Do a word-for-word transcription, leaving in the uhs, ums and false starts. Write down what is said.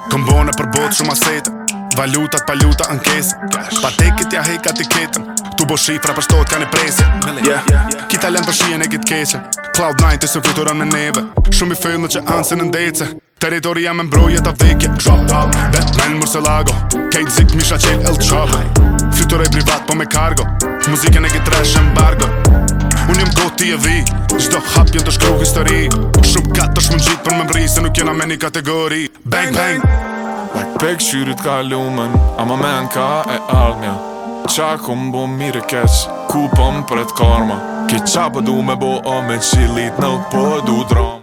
Kom bona për botë shumë asete, valutat, paluta, ankese. Pa tekit ja hek etiketën, tu bo shifra për shtot ka një presi. Yeah, ki talent për shien e kit keqe, Cloud nine të së fluturon me neve. Shumë i fëllë që ansin në ndece, territori jam e mbroje ta vekje. Drop top, Batman Murcielago, Kate Zik, Misha Qel, El Chavo. Fluturoj privat po me cargo, muzikën e kit trash embargo. Unë jem goti e vi, gjdo hap jem të shkru histori. Shumë katë është më gjit për më mri, se nuk jena me një kategori. Bang, bang. Like pek shyrit ka lumen, ama men ka e ardhmja. Qa ku m'bo mire keq, ku po m'pret karma. Ki qa po du me bo o me qilit, nuk po du drama.